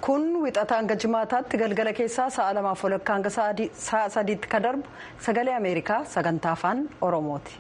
kun wixataa hanga jimaataatti galgala keessaa sa'a 2:00 hanga sa'a 3tti kan darbu sagalee Ameerikaa sagantaa afaan Oromooti.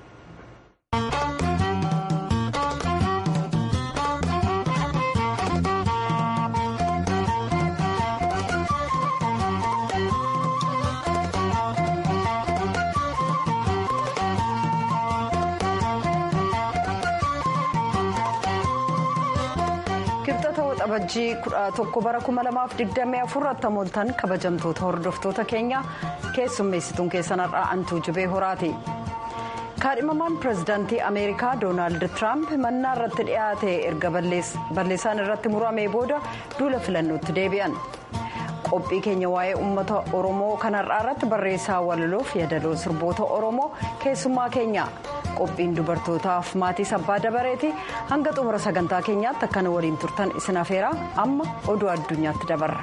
Abajjii 11 bara 2024 attamooltan kabajamtoota hordoftoota keenya keessummeessituun keessan har'aa Antuu Jibee Horaati. Kaadhimamaan pireezidaantii Ameerikaa Doonaald Tiraamp mannaa irratti dhiyaate erga balleessaan irratti muramee booda duula filannootti deebi'an. Qophii keenya waa'ee uummata Oromoo kan har'aa irratti barreessaa walaloof yaadaloo sirboota Oromoo keessummaa keenya. Qophiin dubartootaaf maatii sabbaa dabareeti hanga xumura sagantaa keenyaatti akkana waliin turtan isin afeeraa amma oduu addunyaatti dabarra.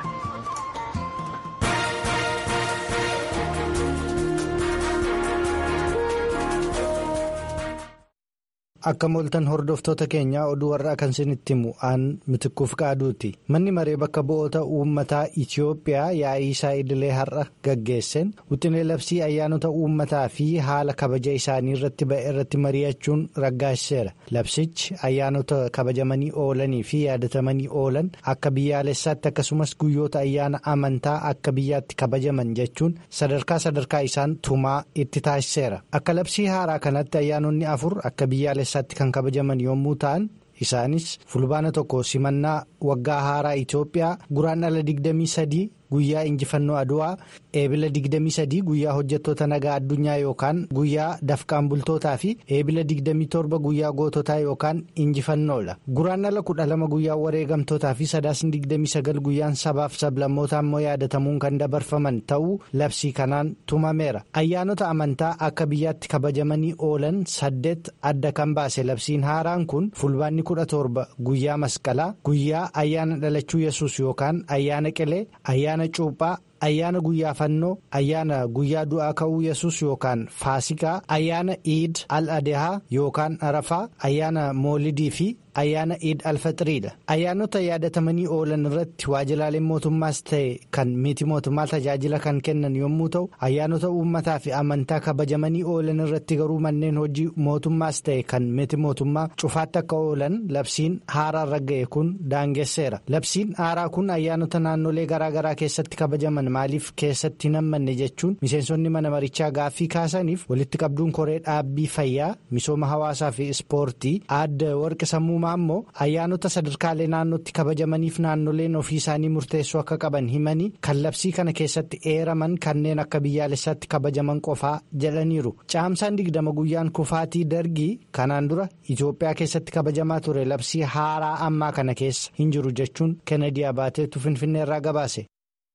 Akka mooltan hordoftoota keenyaa oduu warraa kan isinitti himu aan mitikkuuf qaaduuti. Manni maree bakka bu'oota uummataa Itiyoophiyaa yaa'ii isaa idilee har'a gaggeesseen wixinee labsii ayyaanota uummataa fi haala kabaja isaanii irratti ba'e irratti mari'achuun raggaasiseera. Labsichi ayyaanota kabajamanii oolanii fi yaadatamanii oolan akka biyyaalessaatti akkasumas guyyoota ayyaana amantaa akka biyyaatti kabajaman jechuun sadarkaa isaan tumaa itti taasiseera. Akka labsii haaraa kanatti ayyaanonni 4 akka biyyaalessaatti kan kabajaman yommuu ta'an isaanis fulbaana 1 simannaa waggaa haaraa Itiyoophiyaa guraandhala 23 guyyaa injifannoo Adwaa eebila 23 guyyaa hojjettoota nagaa addunyaa yookaan guyyaa dafqaan bultootaa fi eebila 27 guyyaa goototaa yookaan injifannoodha. Guraandhala 12 guyyaa wareegamtootaa fi sadaasni 29 guyyaan sabaaf sablammootaa immoo yaadatamuun kan dabarfaman ta'uu labsii kanaan tumameera. Ayyaanota amantaa akka biyyaatti kabajamanii oolan 8 adda kan baase labsiin haaraan kun fulbaanni 17 guyyaa masqalaa guyyaa ayyaana dhalachuu yesus yookaan ayyaana qilee ayyaana cuuphaa ayyaana guyyaa fannoo ayyaana guyyaa du'aa ka'uu yesus yookaan faasikaa ayyaana iid al-adehaa yookaan arafaa ayyaana moolidii fi ayyaana iid al-faxiriidha. Ayyaanota yaadatamanii oolan irratti waajjiraaleen mootummaas ta'e kan miti mootummaa tajaajila kan kennan yommuu ta'u ayyaanota uummataa fi amantaa kabajamanii oolan irratti garuu manneen hojii mootummaas ta'e kan miti mootummaa cufaatti akka oolan labsiin haaraan ragga'e kun daangesseera. Labsiin haaraa kun ayyaanota naannolee garaagaraa keessatti kabajaman maaliif keessatti hin hammanne jechuun miseensonni mana marichaa gaaffii kaasaniif walitti qabduun koree dhaabbii fayyaa misooma hawaasaa fi ispoortii aadde warqi sammuu ammoo ayyaanota sadarkaalee naannootti kabajamaniif naannoleen ofii isaanii murteessuu akka qaban himanii kan labsii kana keessatti eeraman kanneen akka biyyaalessaatti kabajaman qofaa jedhaniiru. Caamsaan 20 guyyaan kufaatii dargii kanaan dura Itiyoophiyaa keessatti kabajamaa ture labsii haaraa ammaa kana keessa hin jiru jechuun Kennedy Abaateetu Finfinneerraa gabaase.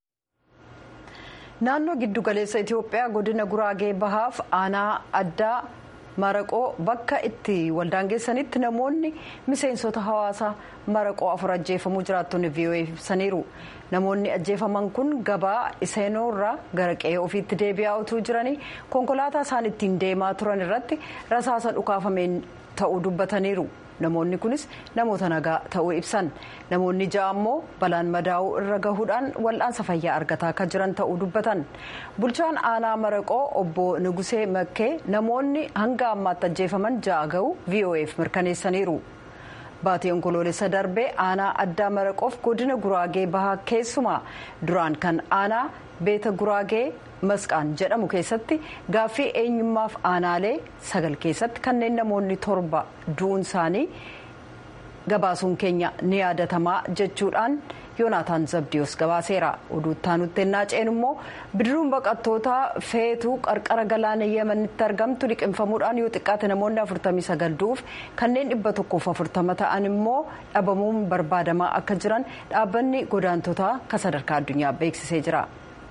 Naannoo giddugaleessa Itiyoophiyaa godina Guraagee Bahaaf aanaa addaa Maraqoo bakka itti waldaangeessanitti namoonni miseensota hawaasaa Maraqoo 4 ajjeefamuu jiraattonni VOA ibsaniiru. Namoonni ajjeefaman kun gabaa isheenoorraa gara qe'ee ofiitti deebi'aa utuu jiranii konkolaataa isaan ittiin deemaa turan irratti rasaasa dhukaafameen ta'uu dubbataniiru. Namoonni kunis namoota nagaa ta'uu ibsan. Namoonni 6 immoo balaan madaa'uu irra gahuudhaan wal'aansa fayyaa argataa akka jiran ta'uu dubbatan. Bulchaan aanaa Maraqoo obbo Nugusee Makkee namoonni hanga ammaatti ajjeefaman 6 ga'uu VOA'f mirkaneessaniiru. Baatii onkoloolessa darbee aanaa addaa Maraqoof godina Guraagee Bahaa keessumaa duraan kan aanaa beeta Guraagee Masqaan jedhamu keessatti gaaffii eenyummaaf aanaalee 9 keessatti kanneen namoonni 7 du'uun isaanii gabaasuun keenya ni yaadatamaa jechuudhaan Yoonaataan Zabdiyoos gabaaseera. Oduuttaan nuttennaa ceenu immoo bidiruun baqattoota feetuu qarqara galaana Yemenitti argamtu liqinfamuudhaan yoo xiqqaate namoonni 49 du'uuf kanneen 140 ta'an immoo dhabamuun barbaadamaa akka jiran dhaabbanni godaantotaa kan sadarkaa addunyaa beeksisee jira.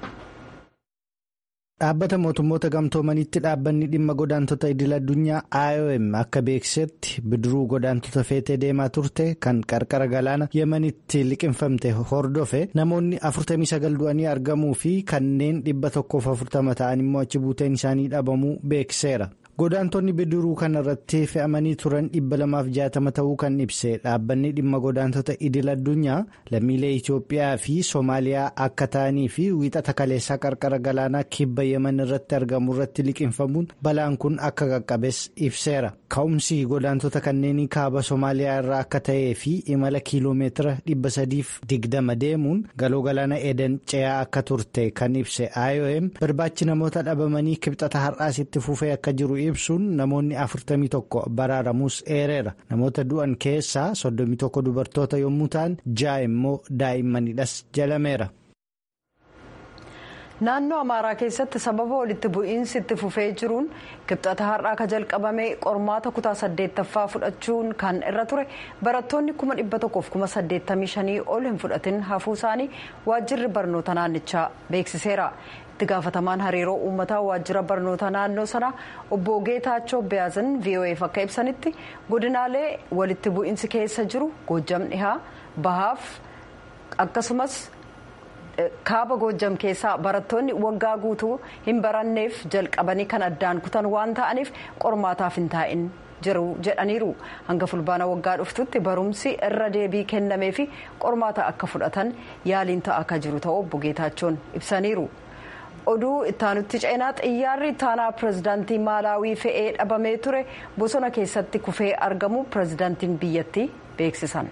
Dhaabbata mootummoota gamtoomanitti dhaabbanni dhimma godaantota idil addunyaa IOM akka beeksisetti bidiruu godaantota feetee deemaa turte kan qarqara galaana Yemenitti liqinfamte hordofe namoonni 49 du'anii argamuu fi kanneen 140 ta'an immoo achi buuteen isaanii dhabamuu beeksiseera. Godaantonni bidiruu kanarratti fe'amanii turan 260 ta'uu kan ibse dhaabbanni dhimma godaantota idil addunyaa lammiilee Itoophiyaa fi Soomaaliyaa akka ta'anii fi wiixata kaleessaa qarqara galaanaa kibba Yemen irratti argamu irratti liqinfamuun balaan kun akka qaqqabes ibseera. Ka'umsi godaantota kanneenii kaaba Soomaaliyaa irraa akka ta'ee fi imala kiiloomeetira 320 deemuun galoo galaana Eden ce'aa akka turte kan ibse IOM barbaachi namoota dhabamanii kibxata har'aas itti fufee akka jiru ibsuun namoonni 41 baraaramuus eereera. Namoota du'an keessaa 31 dubartoota yommuu ta'an 6 immoo daa'immanidhas jalameera. Naannoo Amaaraa keessatti sababa walitti bu'iinsi itti fufee jiruun kibxata har'aa ka jalqabame qormaata kutaa 8ffaa fudhachuun kan irra ture barattoonni 185,085 ol hin fudhatin hafuu isaanii waajjirri barnoota naannichaa beeksiseera. itti gaafatamaan hariiroo uummataa waajjira barnoota naannoo sanaa obbo Geetaachoo Biyaazin VOA'f akka ibsanitti godinaalee walitti bu'iinsi keessa jiru Goojjam dhihaa bahaaf akkasumas kaaba Goojjam keessaa barattoonni waggaa guutuu hin baranneef jalqabanii kan addaan kutan waan ta'aniif qormaataaf hin taa'in jiru jedhaniiru. Hanga fulbaana waggaa dhuftutti barumsi irra deebii kennamee fi qormaata akka fudhatan yaaliin ta'a akka jiru ta'uu obbo Geetaachoon ibsaniiru. Oduu ittaanutti ceenaa xiyyaarri ittaanaa pirezidaantii Maalaawii fe'ee dhabamee ture bosona keessatti kufee argamu pirezidaantiin biyyattii beeksisan.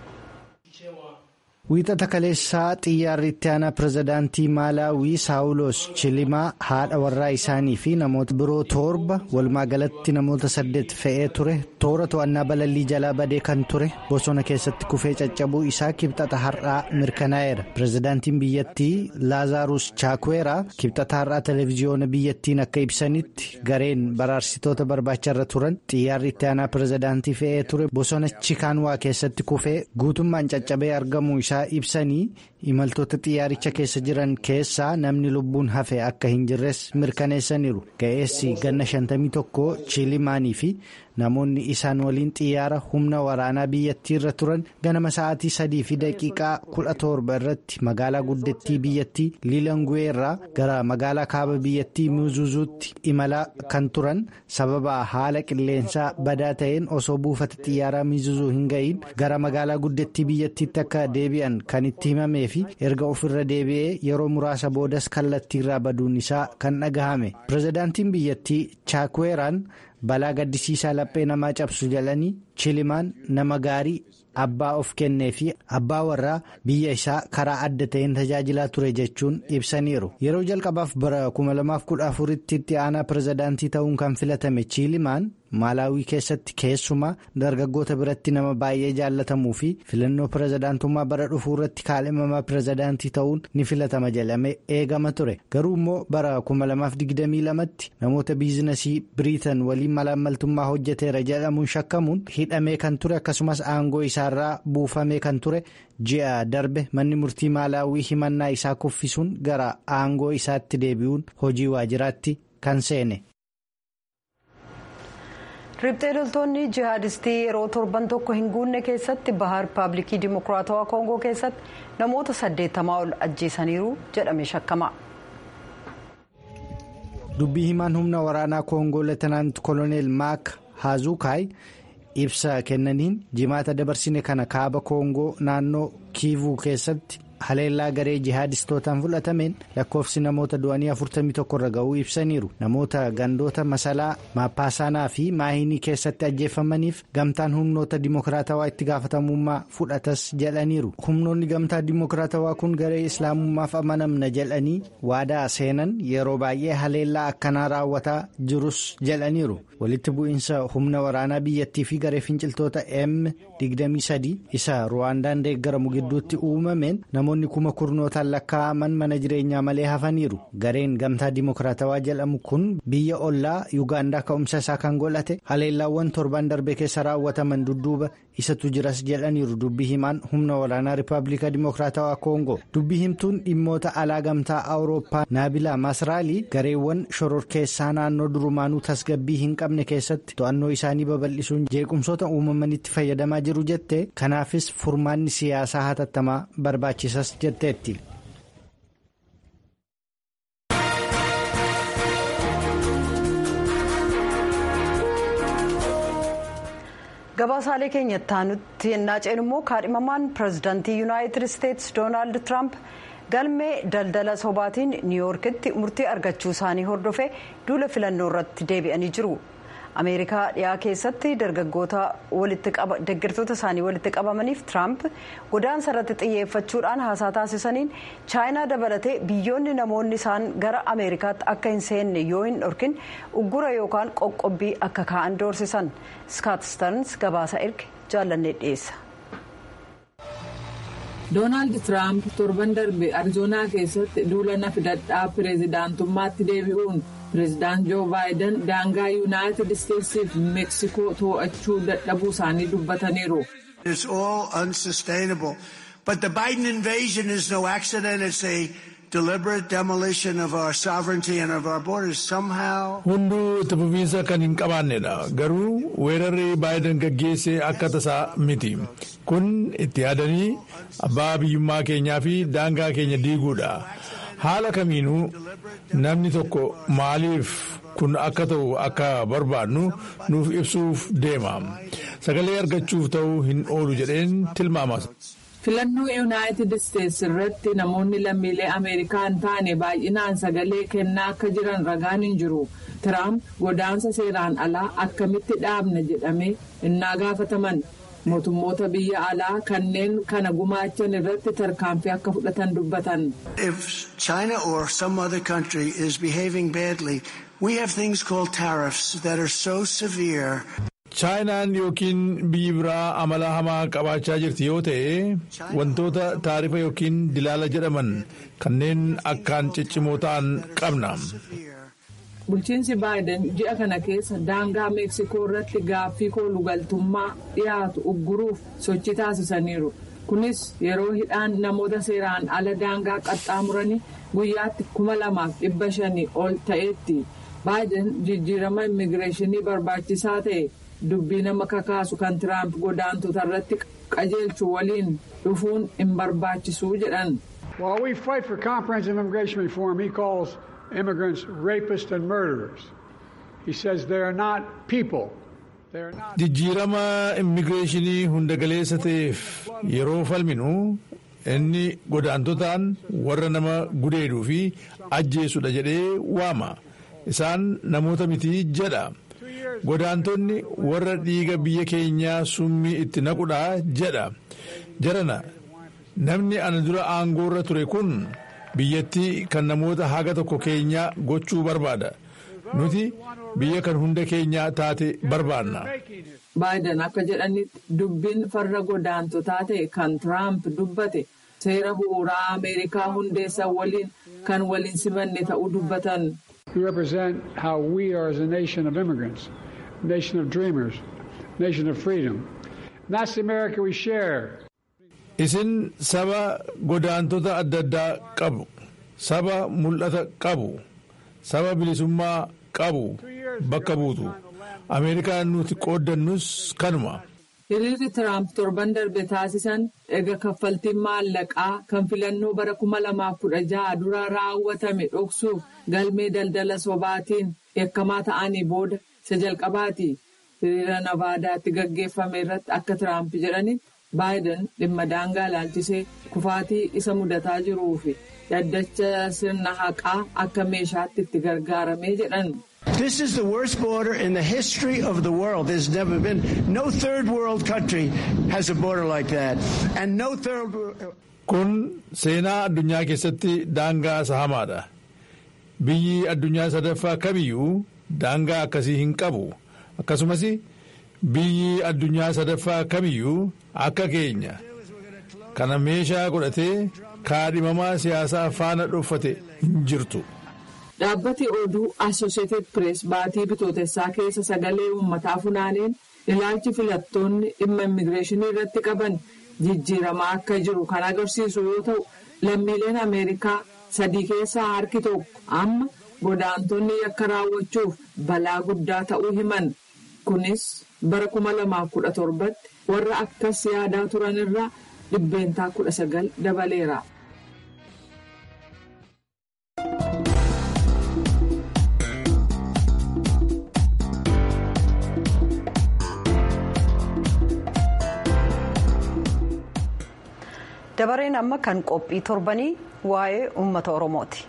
Wiixata kaleessaa xiyyaarri ittaanaa pirezidaantii Maalaawii Saawulos Chilimaa haadha warraa isaanii fi namoota biroo 7 walumaa galatti namoota 8 fe'ee ture toora to'annaa balallii jalaa badee kan ture bosona keessatti kufee caccabuu isaa kibxata har'aa mirkanaa'eera. Pirezidaantiin biyyattii Laazaarus Chaakweeraa kibxata har'aa televiziyoona biyyattiin akka ibsanitti gareen baraarsitoota barbaacharra turan xiyyaarri ittaanaa pirezidaantii fe'ee ture bosona Chikaanwaa keessatti kufee guutummaan caccabee argamuu isaa ibsanii imaltoota xiyyaaricha keessa jiran keessaa namni lubbuun hafe akka hin jirres mirkaneessaniiru. Ga'eessi ganna 51 Chilimaanii fi namoonni isaan waliin xiyyaara humna waraanaa biyyattii irra turan ganama sa'aatii 3:17 irratti magaalaa guddittii biyyattii Liilanguwee irraa gara magaalaa kaaba biyyattii Muzuzuutti imalaa kan turan sababa haala qilleensaa badaa ta'een osoo buufata xiyyaaraa Muzuzuu hin ga'iin gara magaalaa guddittii biyyattiitti akka deebi'an kan itti himamee fi erga ofirra deebi'ee yeroo muraasa boodas kallattiirraa baduun isaa kan dhagahame. Pirezidaantiin biyyattii Chaakweeraan balaa gaddisiisaa laphee namaa cabsu jalanii Chilimaan nama gaarii abbaa of kennee fi abbaa warraa biyya isaa karaa adda ta'een tajaajilaa ture jechuun ibsaniiru. Yeroo jalqabaaf bara 2014tti itti aanaa pirezidaantii ta'uun kan filatame Chilimaan Maalaawii keessatti keessumaa dargaggoota biratti nama baay'ee jaallatamuu fi filannoo pirezidaantummaa bara dhufuu irratti kaadhimamaa pirezidaantii ta'uun ni filatama jedhamee eegama ture. Garuu immoo bara 2022tti namoota biizinasii Biriitan waliin malaammaltummaa hojjeteera jedhamuun shakkamuun hidhamee kan ture akkasumas aangoo isaarraa buufamee kan ture ji'a darbe manni murtii Maalaawii himannaa isaa kuffisuun gara aangoo isaatti deebi'uun hojii waajjiraatti kan seene. Riphxee loltoonni jihaadistii yeroo torban tokko hin guunne keessatti baha Rippaabilikii Dimokiraatawaa Koongoo keessatti namoota 80 ol ajjeesaniiru jedhame shakkama. Dubbii himaan humna waraanaa Koongoo Leetanaant Koloneel Maak Haazukaay ibsa kennaniin jimaata dabarsine kana kaaba Koongoo naannoo Kiivuu keessatti haleellaa garee jihaadistootaan fudhatameen lakkoofsi namoota du'anii 41 irra ga'uu ibsaniiru. Namoota gandoota Masalaa, Maapaasaanaa fi Maahinii keessatti ajjeefamaniif gamtaan humnoota dimokiraatawaa itti gaafatamummaa fudhatas jedhaniiru. Humnoonni gamtaa dimokiraatawaa kun garee islaamummaaf amanamna jedhanii waadaa seenan yeroo baay'ee haleellaa akkanaa raawwataa jirus jedhaniiru. Walitti bu'iinsa humna waraanaa biyyattii fi garee finciltoota M23 isa Ruwaandaan deeggaramu gidduutti uumameen namoonni kuma kurnootaan lakkaa'aman mana jireenyaa malee hafaniiru. Gareen gamtaa dimokiraatawaa jedhamu kun biyya ollaa Yuugaandaa ka'umsa isaa kan godhate haleellaawwan torban darbe keessa raawwataman dudduuba isatu jiras jedhaniiru dubbii himaan humna waraanaa Rippaabilika Dimokiraatawaa Koongoo. Dubbii himtuun dhimmoota alaa gamtaa Awurooppaa Naabilaa Masraalii gareewwan shororkeessaa naannoo durumaanuu tasgabbii hin qabne keessatti to'annoo isaanii babal'isuun jeequmsoota uumamanitti fayyadamaa jiru jette kanaafis furmaanni siyaasaa hatattamaa barbaachisas jetteetti. gabaasaalee keenyatti aanutti yennaa ceenu immoo kaadhimamaan pireezidaantii yuunaayitid isteetsi doonaald tiraamp galmee daldala sobaatiin niiwuyoorkitti murtii argachuu isaanii hordofee duula filannoo irratti deebi'anii jiru. ameerikaa dhiyaa keessatti deeggartoota isaanii walitti qabamaniif tiraamp godaansa irratti xiyyeeffachuudhaan haasaa taasisaniin chaayinaa dabalatee biyyoonni namoonni isaan gara ameerikaatti akka hin seenne yoo hin dhorkin uggura yookaan qoqqobbii akka kaa'an doorsisan. Scott Stearns gabaasa erge jaallannee dhiyeessa. Doonaald Tiraamp torban darbe Arizoonaa keessatti duula na fidadhaa pireezidaantummaatti deebi'uun pireezidaant Joo Baayiden daangaa Yuunaayitid Isteetsii fi Meeksikoo to'achuu dadhabuu isaanii dubbataniiru. It's all unsustainable. But the Biden invasion is no accident. It's a deliberate demolition of our sovereignty and of our borders. Somehow. Hunduu itti fufiinsa kan hin qabaannedha. Garuu weerarri Baayiden gaggeesse akka tasaa miti. Kun itti yaadanii abbaa biyyummaa keenyaa fi daangaa keenya diiguudha. Haala kamiinuu namni tokko maaliif kun akka ta'u akka barbaadnu nuuf ibsuuf deema. Sagalee argachuuf ta'uu hin oolu jedheen tilmaama. Filannoo Yuunaayitid Isteetsi irratti namoonni lammiilee Ameerikaa hin taane baay'inaan sagalee kennaa akka jiran ragaan hin jiru. Tiraamp godaansa seeraan alaa akkamitti dhaabna jedhamee innaa gaafataman. Mootummoota biyya alaa kanneen kana gumaachan irratti tarkaanfii akka fudhatan dubbatan. If China or some other country is behaving badly, we have things called tariffs that are so severe. Chaayinaan yookiin biyyi biraa amala hamaa qabaachaa jirti yoo ta'e wantoota taarifa yookiin dilaala jedhaman kanneen akkaan ciccimoo ta'an qabna. Bulchiinsi Baayiden ji'a kana keessa daangaa Meeksikoo irratti gaaffii koolugaltummaa dhiyaatu ugguruuf sochii taasisaniiru. Kunis yeroo hidhaan namoota seeraan ala daangaa qaxxaamuranii guyyaatti 2,500 ol ta'etti. Baayiden jijjiirama immigireeshinii barbaachisaa ta'e dubbii nama kakaasu kan Tiraamp godaantota irratti qajeelchu waliin dhufuun hin barbaachisu jedhan. While we fight for comprehensive immigration reform, he calls immigrants rapists and murderers. He says they are not people. Jijjiirama immigireeshinii hunda galeessa ta'eef yeroo falminu inni godaantotaan warra nama gudeeduu fi ajjeesudha jedhee waama. Isaan namoota miti jedha. Godaantonni warra dhiiga biyya keenyaa summii itti naqudha jedha. Jarana namni ana dura aangoorra ture kun biyyattii kan namoota haga tokko keenyaa gochuu barbaada. Nuti biyya kan hunda keenyaa taate barbaanna. Baayiden akka jedhanitti dubbiin farra godaantotaa ta'e kan Tiraamp dubbate seera bu'uuraa Ameerikaa hundeessan waliin kan waliin simanne ta'uu dubbatan. We represent how we are as a nation of immigrants, a nation of dreamers, a nation of freedom. And that's the America we share. Isin saba godaantota adda addaa qabu, saba mul'ata qabu, saba bilisummaa qabu bakka buutu. Ameerikaan nuti qooddannus kanuma. Hiriirri Tiraamp torban darbe taasisan eega kaffaltiin maallaqaa kan filannoo bara 2016 dura raawwatame dhoksuuf galmee daldala sobaatiin eekkamaa ta'anii booda isa jalqabaati. Hiriira Navaadaatti gaggeeffame irratti akka Tiraamp jedhanitti Baayiden dhimma daangaa ilaalchisee kufaatii isa mudataa jiruu fi dhaddacha sirna haqaa akka meeshaatti itti gargaaramee jedhan. This is the worst border in the history of the world. There's never been. No third world country has a border like that. And no third. Kun seenaa addunyaa keessatti daangaa sahamaadha. Biyyi addunyaa sadaffaa kamiyyuu daangaa akkasii hin qabu. Akkasumas biyyi addunyaa sadaffaa kamiyyuu akka keenya kana meeshaa godhatee kaadhimamaa siyaasaa faana dhoofate hin jirtu. Dhaabbati oduu Associated Press baatii bitootessaa keessa sagalee uummataa funaaneen ilaalchi filattoonni dhimma immigireeshinii irratti qaban jijjiiramaa akka jiru kan agarsiisu yoo ta'u lammiileen Ameerikaa 3 keessaa harki tokko amma godaantonni yakka raawwachuuf balaa guddaa ta'uu himan. Kunis bara 2017 warra akkas yaadaa turan irraa 19% dabaleera. dabareen amma kan qophii torbanii waa'ee uummata Oromooti.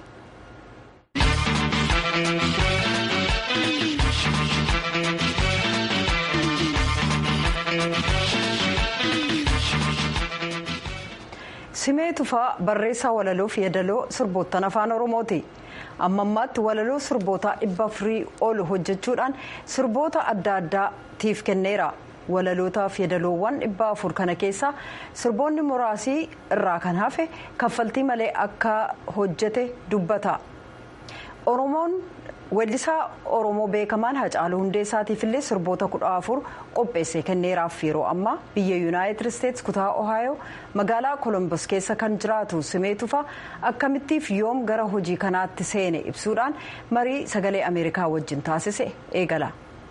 Simee Tufaa barreessaa walaloo fi yeedaloo sirboottan afaan Oromooti. Amma ammaatti walaloo sirboota 400 ol hojjechuudhaan sirboota adda addaatiif kenneera. Walalootaa fi yeedaloowwan 400 kana keessa sirboonni muraasii irraa kan hafe kaffaltii malee akka hojjete dubbata. Oromoon weellisaa Oromoo beekamaan Hacaaluu Hundeessaatiif illee sirboota 14 qopheessee kenneeraaf yeroo ammaa biyya Yuunaayitid Isteetsi kutaa Ohaayoo magaalaa Kolombos keessa kan jiraatu Simee Tufaa akkamittiif yoom gara hojii kanaatti seene ibsuudhaan marii sagalee Ameerikaa wajjin taasise eegala.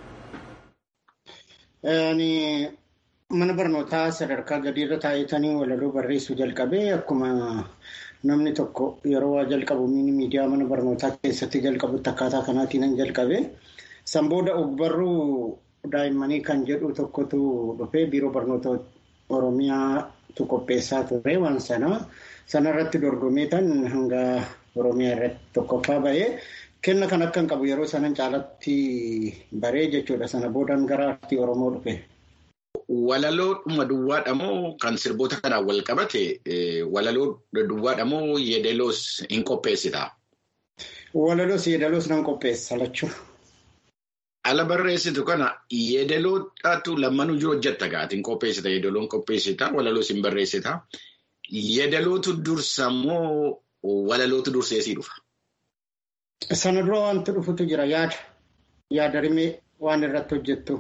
Mana barnootaa sadarkaa gadiirra taa'etanii walaloo barreessuu jalqabee akkuma namni tokko yeroo jalqabu miidiyaa mana barnootaa keessatti jalqabutti akkaataa kanaatiin jalqabe. San booda ogbarruu daa'immanii kan jedhu tokkotu dhufee biiroo barnoota Oromiyaatu qopheessaa ture waan sanarratti dorgomee tan hanga Oromiyaa irratti tokkoffaa bahee kenna kan akka hin qabu yeroo sanan caalatti baree jechuudha. Sana boodaan gara aartii Oromoo dhufe. Walaloo duwwaadha moo kan sirboota kanaan wal qabate walaloo duwwaadha moo yeedaloos hin qopheessita? Walaloos yeedaloos nan qopheessa lachuu. Ala barreessitu kana yeedaloodhaatu lammanuu jiru hojjetta gaatiin qopheessita yeedaloon qopheessita walaloos hin barreessita. Yeedalootu dursa moo walalootu durseesii dhufa? Sana dura wanti dhufutu jira yaada rimee waan irratti hojjettu.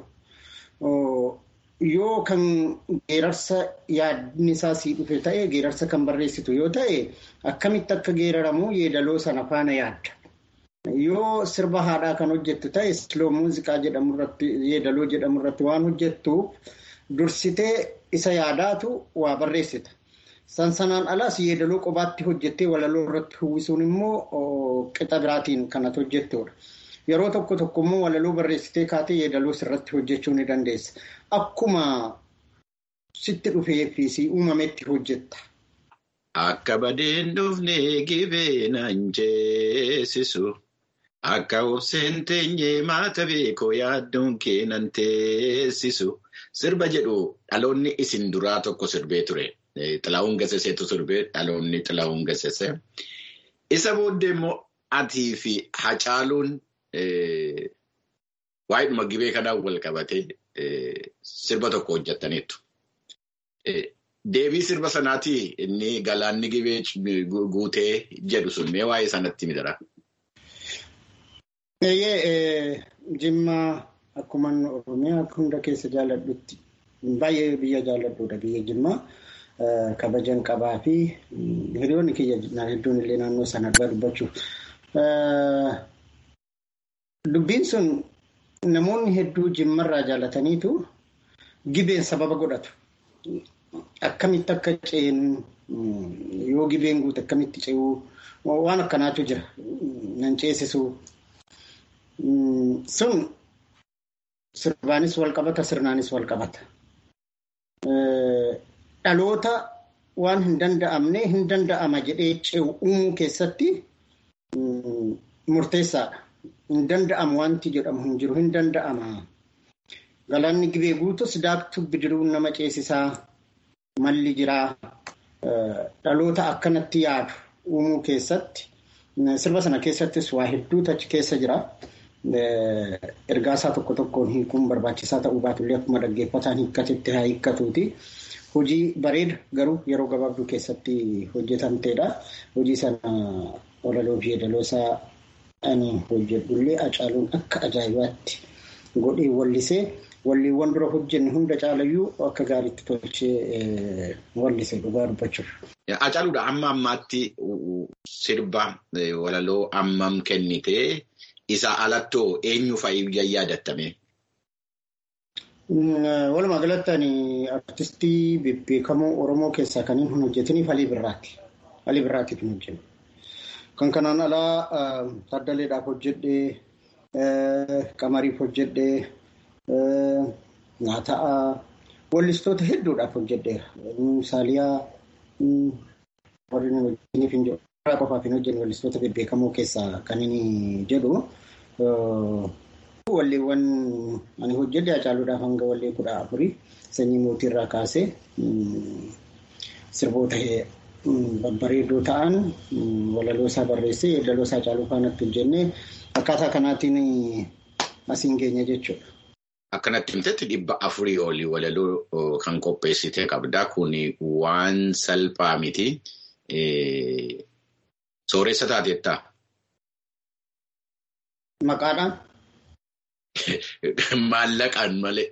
Yoo kan geerarsa yaadni isaa sii dhufe ta'e geerarsa kan barreessitu yoo ta'e akkamitti akka geeraramu yeedaloo sana faana yaadda. Yoo sirba haadhaa kan hojjettu ta'e siloo muuziqaa jedhamu irratti yeedaloo jedhamu irratti waan hojjettuuf dursitee isa yaadaatu waa barreessita. Sanaan alaas yeedaloo qobaatti hojjettee walaloo irratti uwwisuun immoo qixa biraatiin kanatu hojjettudha. Yeroo tokko immoo walaloo barreessitee kaatee yeedaloo sirratti hojjechuu ni dandeessa. Akkuma sitti dhufee fi uumametti hojjetta. Akka badeen dhufnee gibee nan jeesisu. Akka obseen teenyee maata beekoo yaaddoon kee nan teessisu. Sirba jedhu dhaloonni isin duraa tokko sirbee ture. Xilaa'uun Gaseseetu sirbee dhaloonni Xilaa'uun Gasesee. Isa booddee immoo atii fi Hacaaluun waa'idhuma gibee kanaan wal qabatee sirba tokko hojjetaniitu. Deebii sirba sanaatii inni galaanni gibee guutee jedhu sun mee waa'ee sanatti midara? Jimmaa akkuma Oromiyaa hunda keessa jaalladhutti baay'ee biyya jaalladhuudha biyya Jimmaa. Kabajan qabaa fi hiriyoonni kiyya hedduun illee naannoo sana irraa dubbachuuf. Dubbiin sun namoonni hedduu Jimmarraa jaallataniitu gibeen sababa godhatu. Akkamitti akka ceenu yoo gibeen guute akkamitti ce'uu waan akkanaatu jira. Nan ceesisuu. Sun sirbaanis wal qabata sirnaanis wal qabata. Dhaloota waan hin danda'amne hin danda'ama jedhee ce'u uumuu keessatti murteessaadha. Hin danda'amu wanti jedhamu hin jiru hin danda'ama. Galaanni gibee guutus daaktuu bidiruun nama ceesisaa malli jiraa. Dhaloota akkanatti yaadu uumuu keessatti sirba sana keessattis waa hedduutu achi keessa jira. Ergaasaa tokkoon hiikuun barbaachisaa ta'uu baatullee akkuma dhaggeeffataan hiikkatetti haa hiikkatuuti. Hojii bareeda garuu yeroo gabaabduu keessatti hojjetamteedha. Hojii sana walaloo fi yeedaloosaa ani hojjedhullee Hacaaluun akka ajaa'ibaatti godhee wallisee walliiwwan dura hojjenne hunda caalayyuu akka gaariitti tolchee wallisee dhugaa dubbachuuf. Hacaaluudha amma ammaatti sirba walaloo ammam kennitee isa alattoo eenyu fa'i yaadattame? Walumaa galatti ani artistii beekamoo Oromoo keessaa kan hin hojjetiniif Alii Birraati. Alii Birraatiif hin hojjennu. Kan kanaan alaa Taddaleedhaaf hojjedhee, Qamariif hojjedhee, Nyaata'a wallistoota hedduudhaaf hojjedheera. Saaliyaa warri hojjetaniif hin jiru. Qofaaf hin hojjennu weellistoota bebbeekamoo keessaa kan inni jedhu. Walleewwan ani hojjedhe Hacaaluudhaaf hanga wallee 14 sanyii mootiirraa kaasee sirboota babbareedoo ta'an walaloo isaa barreessee yeedaloo isaa Hacaaluu faanatti hojjennee akkaataa kanaatiin asiin geenya jechuudha. Akkanatti himtetti 400 olii walaloo kan qopheessitee qabdaa kun waan salphaa miti. Sooressa taatettaa? Maqaadhaan? Maallaqaan malee.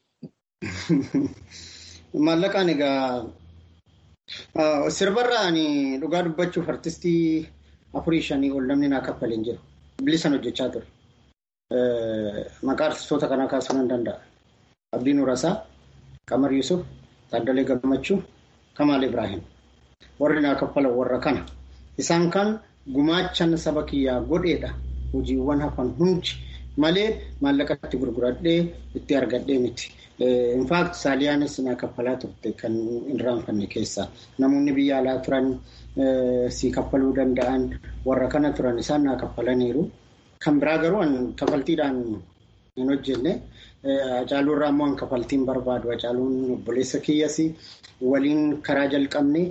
Maallaqaan egaa sirbarraan dhugaa dubbachuuf artistii 4-5 ol namni naa kaffaleen jiru. Bilisan hojjechaa ture. Maqaa artistoota kanaa kaasuu nan danda'a. Abdii Nurasaa, Qamar Yusuf, Taaddalee Gammachuu, Kamaal Ibrahim. Warri naa kaffalan warra kana. Isaan kan gumaachan saba kiyyaa godheedha. Hojiiwwan hafan hundi malee maallaqatti gurguradhee itti argadhee miti. In fact Saaliyaanis naa kaffalaa turte kan hin raanfanne keessaa. Namoonni biyya alaa turan si kaffaluu danda'an warra kana turan isaan naa kaffalaniiru. Kan biraa garuu kaffaltiidhaan hin hojjenne. Hacaaluurraa immoo kaffaltiin barbaadu. Hacaaluun obboleessa kiyyas waliin karaa jalqabne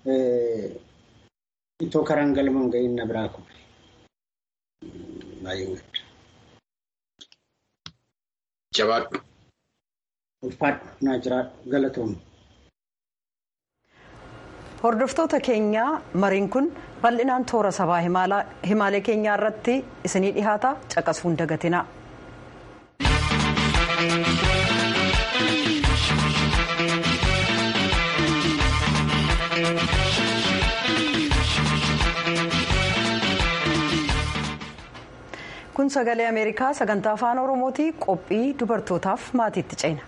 itoo karaan galmaan ga'iin na biraa kun. Jabaadhu. Ulfaadhu naa jiraadhu galatoomne. Hordoftoota keenyaa mariin kun bal'inaan toora sabaa himaalee keenyaa irratti isinii dhihaata caqasuu hin dagatinaa. Kun sagalee Ameerikaa sagantaa afaan Oromooti qophii dubartootaaf maatiitti ceena.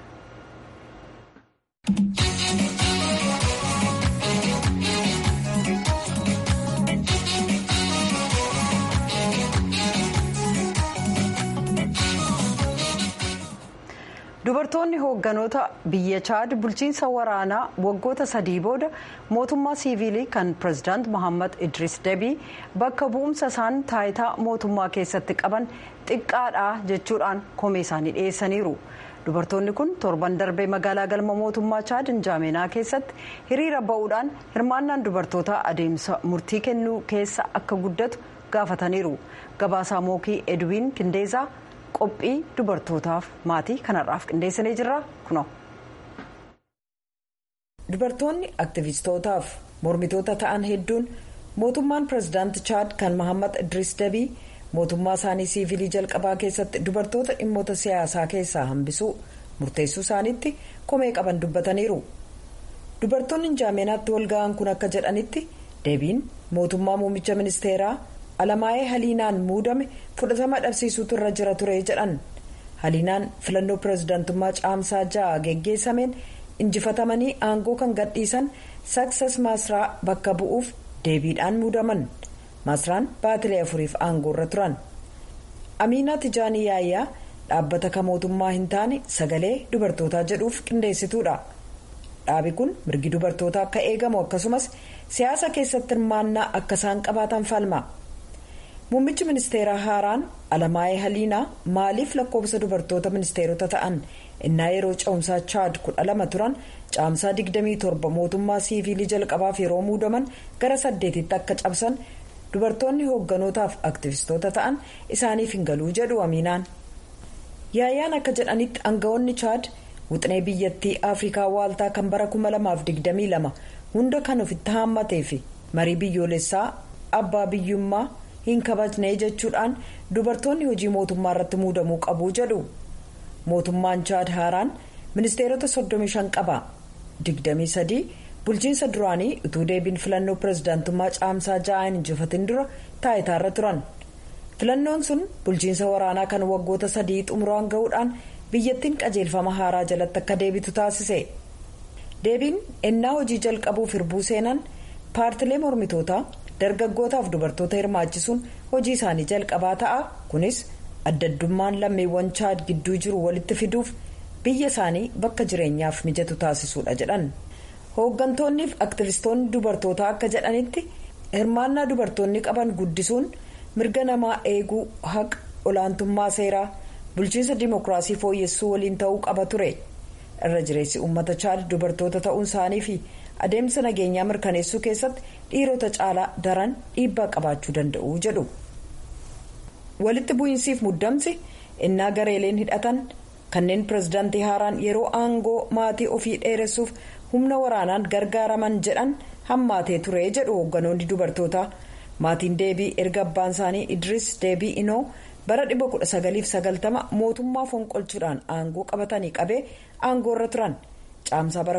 Dubartoonni hoogganoota biyya Chaad bulchiinsa waraanaa waggoota 3 booda mootummaa siivilii kan pireezidaant Mohaammed Idris Debii bakka bu'umsa isaan taayitaa mootummaa keessatti qaban xiqqaadha jechuudhaan komee isaanii dhiyeessaniiru. Dubartoonni kun torban darbee magaalaa galma mootummaa Chaad Injaameenaa keessatti hiriira ba'uudhaan hirmaannaan dubartootaa adeemsa murtii kennuu keessa akka guddatu gaafataniiru. Gabaasaa Mookii Edwiin Kindeezaa qophii dubartootaaf maatii kanarraaf qindeessinee jirra kunoo. Dubartoonni aktivistootaaf mormitoota ta'an hedduun mootummaan pireezidaanti Chaad kan Mohaammed Idris Debii mootummaa isaanii siivilii jalqabaa keessatti dubartoota dhimmoota siyaasaa keessaa hambisuu murteessuu isaaniitti komee qaban dubbataniiru. Dubartoonni Injaameenaatti walga'an kun akka jedhanitti Debiin mootummaa muummicha ministeeraa Alamaayee Haliinaan muudame fudhatama dhabsiisuutu irra jira ture jedhan. Haliinaan filannoo pireezidaantummaa caamsaa 6 geggeessameen injifatamanii aangoo kan gadhiisan Saksas Maasraa bakka bu'uuf Debiidhaan muudaman. Maasraan baatilee 4 aangoo irra turan. Amiinaa Tijaanii Yaayyaa dhaabbata kan mootummaa hin taane sagalee dubartootaa jedhuuf qindeessituudha. Dhaabi kun mirgi dubartootaa akka eegamu akkasumas siyaasa keessatti hirmaannaa akka isaan qabaatan falma. Muummichi ministeeraa haaraan Alamaayee Haliinaa maaliif lakkoofsa dubartoota ministeerota ta'an innaa yeroo ce'umsaa Chaad 12 turan caamsaa 27 mootummaa siivilii jalqabaaf yeroo muudaman gara 8tti akka cabsan dubartoonni hoogganootaaf aktivistoota ta'an isaaniif hin galuu jedhu Amiinaan. Yaayyaan akka jedhanitti aangawoonni Chaad wuxinee biyyattii Afrikaa waaltaa kan bara 2022 hunda kan ofitti haammatee fi marii biyyoolessaa abbaa biyyummaa hin kabajnee jechuudhaan dubartoonni hojii mootummaa irratti muudamuu qabu jedhu. Mootummaan Chaad haaraan ministeerota 35 qaba. 23 bulchiinsa duraanii utuu deebiin filannoo pireezidaantummaa caamsaa 6 injifatin dura taayitaarra turan. Filannoon sun bulchiinsa waraanaa kan waggoota 3 xumuraan ga'uudhaan biyyattiin qajeelfama haaraa jalatti akka deebitu taasise. Deebiin ennaa hojii jalqabuuf hirbuu seenan paartilee mormitootaa dargaggootaaf dubartoota hirmaachisuun hojii isaanii jalqabaa ta'a. Kunis addaddummaan lammiiwwan Chaad gidduu jiru walitti fiduuf biyya isaanii bakka jireenyaaf mijatu taasisuudha jedhan. hooggantoonnii fi aktivistoonni dubartootaa akka jedhanitti hirmaannaa dubartoonni qaban guddisuun mirga namaa eeguu haqa olaantummaa seeraa bulchiinsa dimookiraasii fooyyessuu waliin ta'uu qaba ture irra jireessi uummata chaad dubartoota ta'uun isaanii fi adeemsa nageenyaa mirkaneessuu keessatti dhiirota caalaa daran dhiibbaa qabaachuu danda'u jedhu. walitti bu'iinsiif muddamsi innaa gareeleen hidhatan kanneen pirezidaantii haaraan yeroo aangoo maatii ofii dheeressuuf humna waraanaan gargaaraman jedhan hammaatee ture jedhu hoogganoonni dubartootaa maatiin deebii erga abbaan isaanii idris deebii inoo bara 1990 mootummaa fonqolchuudhaan aangoo qabatanii qabee aangoo irra turan caamsaa bara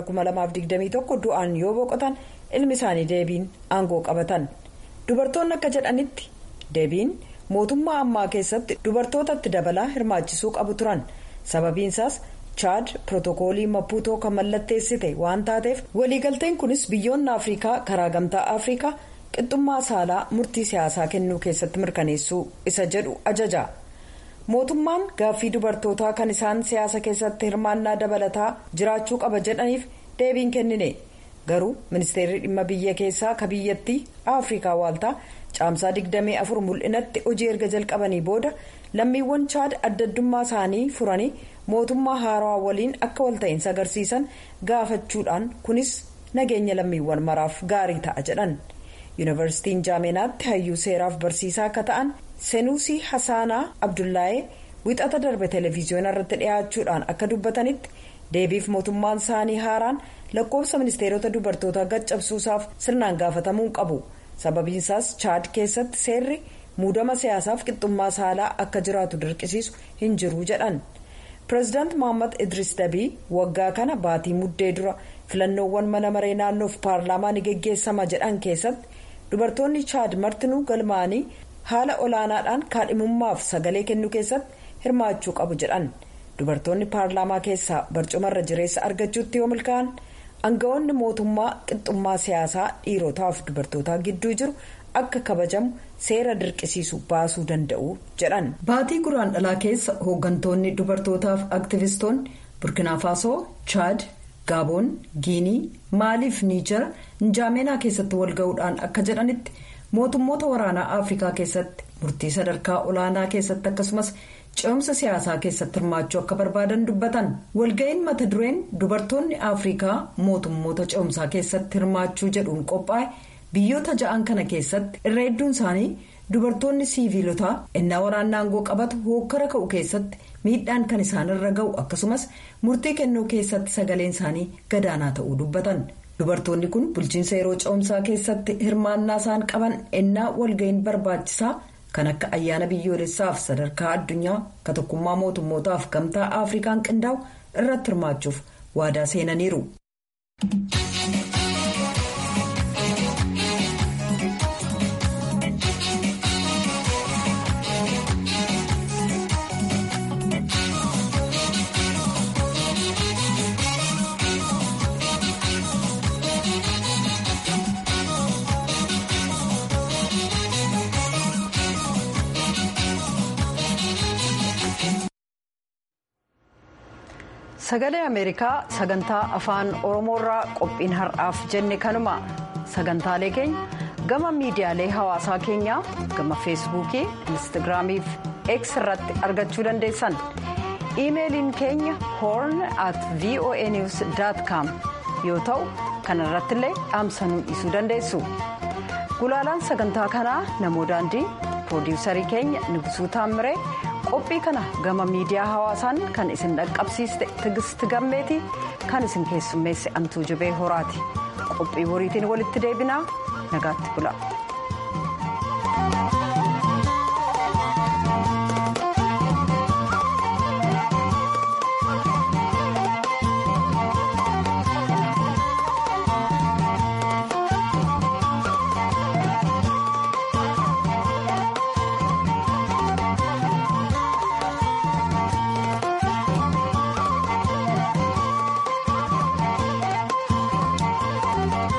2021 du'aan yoo boqotan ilmi isaanii deebiin aangoo qabatan dubartoonni akka jedhanitti deebiin mootummaa ammaa keessatti dubartootatti dabalaa hirmaachisuu qabu turan sababiinsaas chaad pirootokoolii mapuutoo kan mallatteessite waan taateef waliigalteen kunis biyyoonni afrikaa karaa gamtaa afrikaa qixxummaa saalaa murtii siyaasaa kennuu keessatti mirkaneessuu isa jedhu ajaja mootummaan gaaffii dubartootaa kan isaan siyaasa keessatti hirmaannaa dabalataa jiraachuu qaba jedhaniif deebiin kennine garuu ministeerri dhimma biyya keessaa ka biyyattii afrikaa waaltaa caamsaa 24 mul'inatti hojii erga jalqabanii booda lammiiwwan chaad addaddummaa isaanii furanii mootummaa haarawaa waliin akka walta'iinsa agarsiisan gaafachuudhaan kunis nageenya lammiiwwan maraaf gaarii ta'a jedhan yuunivarsiitiin jaameenaatti hayyuu seeraaf barsiisaa akka ta'an senuusii hasaanaa abdullaayee wixata darbe televiziyoona irratti dhiyaachuudhaan akka dubbatanitti deebiif mootummaan isaanii haaraan lakkoofsa ministeerota dubartootaa gaccabsuusaaf sirnaan gaafatamuu qabu sababiinsaas chaad keessatti seerri muudama siyaasaaf qixxummaa saalaa akka jiraatu dirqisiisu hin jiru jedhan pireezidaant mohammad idris dabii waggaa kana baatii muddee dura filannoowwan mana maree naannoof paarlaamaa ni geggeessama jedhan keessatti dubartoonni chaad martinuu galmaanii haala olaanaadhaan kaadhimummaaf sagalee kennuu keessatti hirmaachuu qabu jedhan dubartoonni paarlaamaa keessaa barcumarra jireessa argachuutti yoo milkaa'an aangawoonni mootummaa qixxummaa siyaasaa dhiirotaaf dubartootaa gidduu jiru akka kabajamu seera dirqisiisu baasuu danda'u jedhan. baatii guraandhalaa keessa hooggantoonni dubartootaaf aktivistoonni burkina faasoo chaad gaaboon giinii maaliif niijar njaameenaa keessatti walga'uudhaan akka jedhanitti mootummoota waraanaa afrikaa keessatti murtii sadarkaa olaanaa keessatti akkasumas ce'umsa siyaasaa keessatti hirmaachuu akka barbaadan dubbatan walga'iin mata dureen dubartoonni afrikaa mootummoota ce'umsaa keessatti hirmaachuu jedhuun qophaa'e biyyoota ja'an kana keessatti irra hedduun isaanii dubartoonni siiviilotaa innaa waraanaa aangoo qabatu hookkara ka'u keessatti miidhaan kan isaanirra ga'u akkasumas murtii kennuu keessatti sagaleen isaanii gadaanaa ta'uu dubbatan dubartoonni kun bulchiinsa yeroo ce'umsaa keessatti hirmaannaa isaan qaban innaa walga'iin barbaachisaa kan akka ayyaana biyyoolessaaf sadarkaa addunyaa ka tokkummaa mootummootaaf gamtaa afrikaan qindaa'u irratti hirmaachuuf waadaa seenaniiru. sagalee ameerikaa sagantaa afaan oromoorraa qophiin har'aaf jenne kanuma sagantaalee keenya gama miidiyaalee hawaasaa keenyaa gama feesbuukii instaagiraamii fi x irratti argachuu dandeessan iimeeliin keenya horn@voanews.com yoo ta'u kana irratti illee dhaamsanuu dhiisuu dandeessu gulaalaan sagantaa kanaa namoo daandii piroodiwusarii keenya nugusuu taammiree. qophii kana gama miidiyaa hawaasaan kan isin dhaqqabsiiste tigisti gammeetii kan isin keessummeesse antuu jibee horaati qophii boriitiin walitti deebinaa nagaatti bula.